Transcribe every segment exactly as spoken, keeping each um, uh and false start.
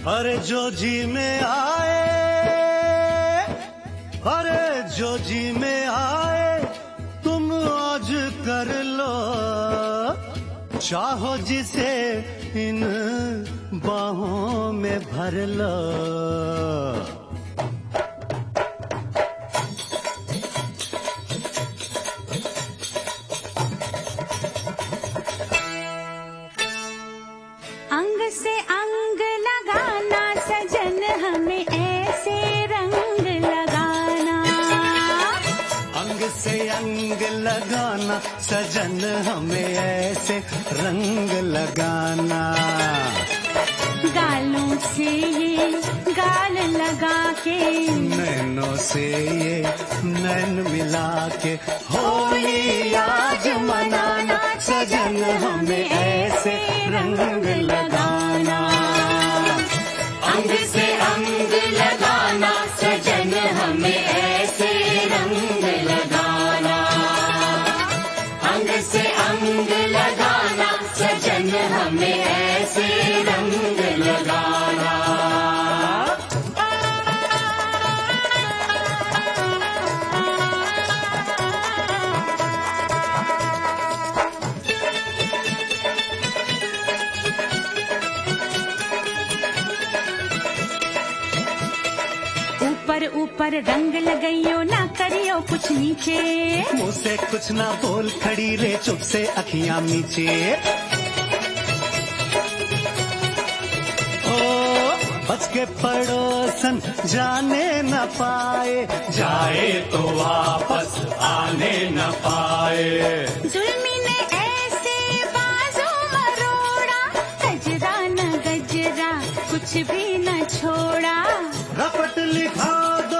अरे जो जी में आए, अरे जो जी में आए तुम आज कर लो, चाहो जिसे इन बाहों में भर लो। अंग से अंग लगाना सजन हमें ऐसे रंग लगाना, अंग से अंग लगाना सजन हमें ऐसे रंग लगाना। गालों से ये गाल लगा के, नैनों से ये नैन मिला के, होली आज मनाना सजन हमें ऐसे रंग लगाना। अंग से अंग लगाना सजन हमें ऐसे रंग लगाना, अंग से अंग लगाना सजन हमें ऐसे रंग लगाना। ऊपर ऊपर रंग लगाइयो ना करियो कुछ नीचे, मुँह से कुछ ना बोल खड़ी रे चुप से अखियां नीचे। ओ बच के पड़ोसन जाने न पाए, जाए तो वापस आने न पाए। जुल्मी ने ऐसे बाजू मरोड़ा, गजरा न गजरा कुछ भी न छोड़ा। रपट लिखा दो,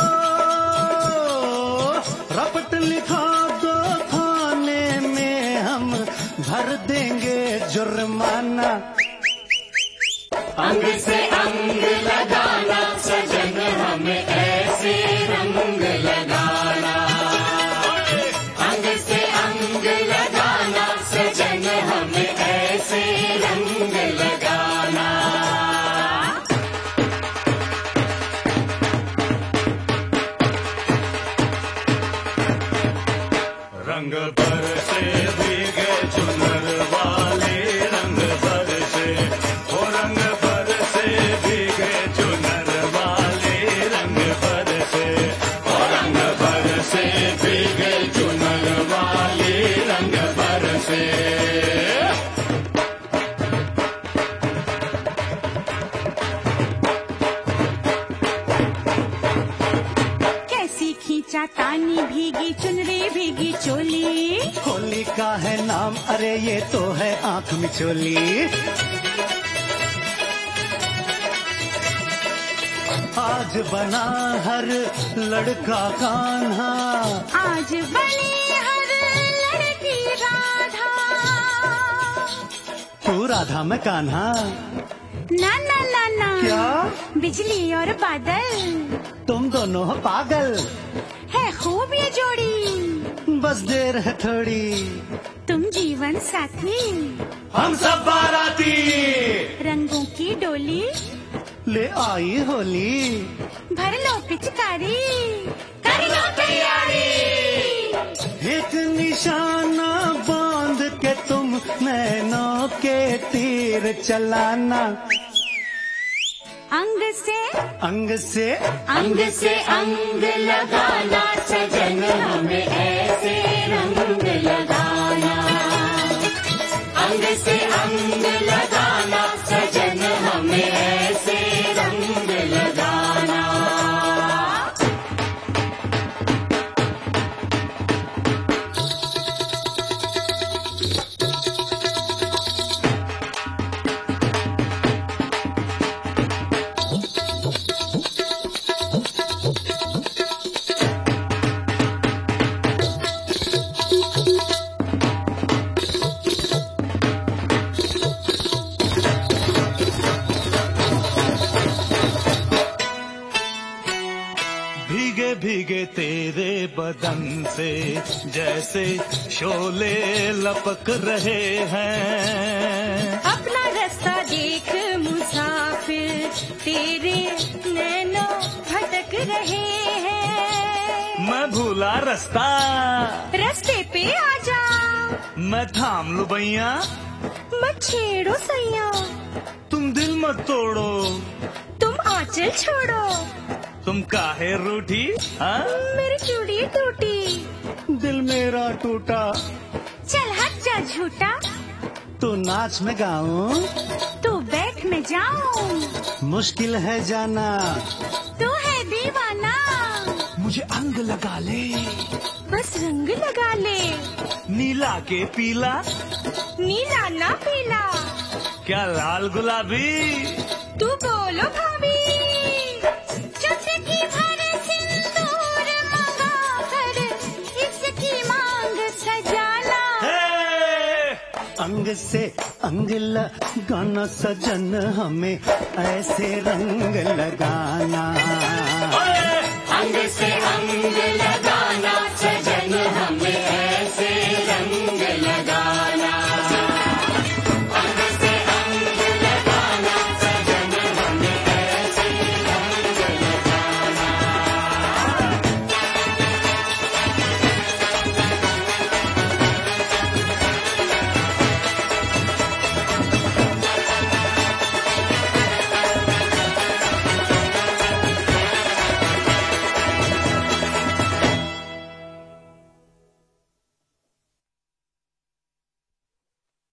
रपट लिखा दो थाने में हम भर देंगे जुर्माना। अंग से अंग लगाना सजन हमें ऐसे रंग लगाना, अंग से अंग लगाना सजन हमें ऐसे रंग लगाना। रंग भर से भीगे चुनर वाले, रंग भर से, ओ रंग भर से भीगे चुनर वाले, रंग भर से, ओ रंग भर से भीगे चुनर वाले, रंग भर से। कैसी खींचा तानी भीगी चुनरी भीगी चोली, होली का है नाम अरे ये तो है आंख मिचोली। आज बना हर लड़का कान्हा, आज बनी हर लड़की राधा। तू राधा में कान्हा। ना ना ना ना, क्या? बिजली और बादल, तुम दोनों हो पागल, है खूब ये जोड़ी। बस देर है थोड़ी, तुम जीवन साथी, हम सब बाराती, रंगों की डोली, ले आई होली, भर लो पिचकारी, कर लो तैयारी। एक निशाना बांध के तुम नैनों के तीर चलाना। अंग से अंग से अंग से अंग लगाना सजन हमें ऐसे रंग लगाना, अंग से अंग लगाना सजन हमें ऐसे रंग लगाना। भीगे भीगे तेरे बदन से जैसे शोले लपक रहे हैं। अपना रास्ता देख मुसाफिर, तेरे नैनों भटक रहे हैं। मैं भूला रास्ता, रास्ते पे आ जा। मैं थाम लूं भैया, मत छेड़ो सैया, तुम दिल मत तोड़ो, तुम आंचल छोड़ो। तुम काहे रूठी, हाँ? मेरी चूड़ी टूटी, दिल मेरा टूटा। चल हट जा झूठा, तो नाच में गाऊं, तू बैठ में जाऊं। मुश्किल है जाना, तू है दीवाना। मुझे अंग लगा ले, बस रंग लगा ले, नीला के पीला, नीला ना पीला। क्या लाल गुलाबी? तू बोलो भाभी, चुटकी भर सिंदूर मंगा कर इसकी मांग सजाना। हे! अंग से अंग लगाना सजन, हमें ऐसे रंग लगाना। अंग से अंग